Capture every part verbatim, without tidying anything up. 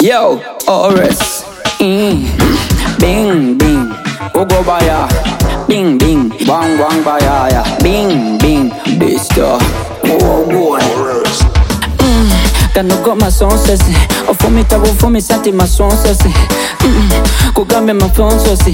Yo, Oris. Mm. Bing, bing. Ugo baya. Bing, bing. Bang, bang, baya, ya. Bing, bing. Disco. Oh, boy. Mm. Kano go masonsesi. Ofumi tabu fumi santi masonsesi. Mm. Kugambe mafonsesi.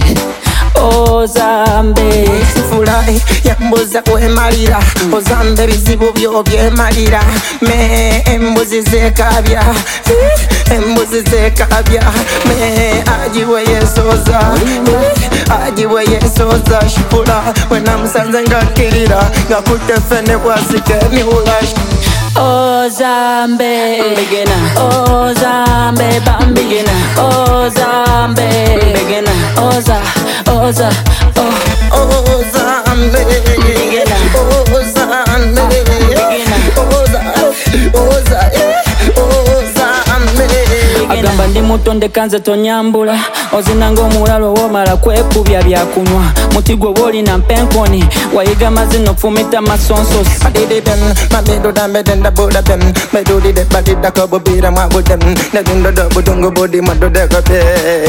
Ozambe Sifurahi yambuza kwemalira Ozambe bizibu byo byemalira Me embuzi zekabya Embuzi zekabya Me ajiwe yesoza Ajiwe yesoza Shipula wena musanze ngakirira Ngakutefene kwasike miula Ozambe Begina Ozambe bambigina Ozambe Begina Oza Oza Oh Ozambe Begina Ozambe Begina Oza Oza Ozambe Agamba ndi mutonde kanze tonyambula Ozinanga omulalo womala kwekubya byakunywa Muti gwe wolina mpenkoni Wayiga mazino fumita masonsos Adidi ben, mabido da medenda buda ben Medudi de badida kabubira mabudem Nedundo da budungu budi madu de kabe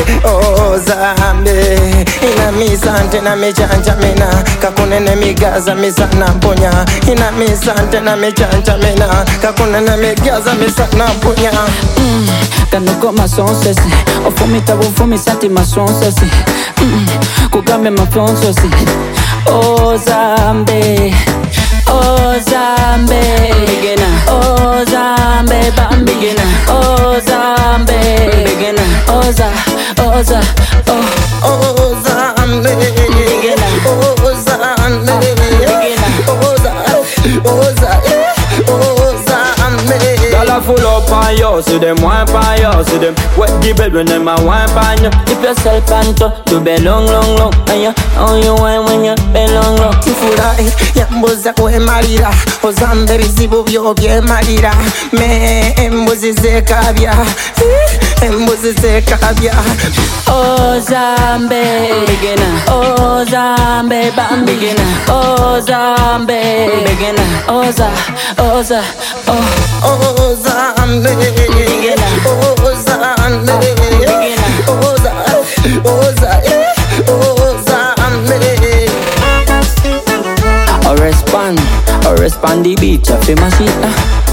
Ozambe Ina misante na michanja mina Kakunene migaza misana mpunya Ina misante na michanja mina Kakunene migaza misana mpunya mm. Kano go masonsesi Ofumi tabu fumi santi masonsesi mm. Kugambe mafonsesi Ozambe Ozambe Begina Ozambe bambigina Ozambe Begina Oza Oza Oh Ozambe Begina Ozambe Begina Oza Oza Ozambe Gala full up on you, see them wine on you, see them wet the bed when them a wine on you. Keep yourself on top, to be long, long, long. And you, how you wine when you be long, long. Sifurahi yambuza kwemalira Ozambe bizibu byo byemalira Me embuzi zekabya Embuzi zekabya Ozambe Begina Ozambe bambigina Ozambe Begina Oza Oza Oh Ozambe Begina Ozambe Begina Oza Oza Ozambe Or respond Or respond the beach of the machine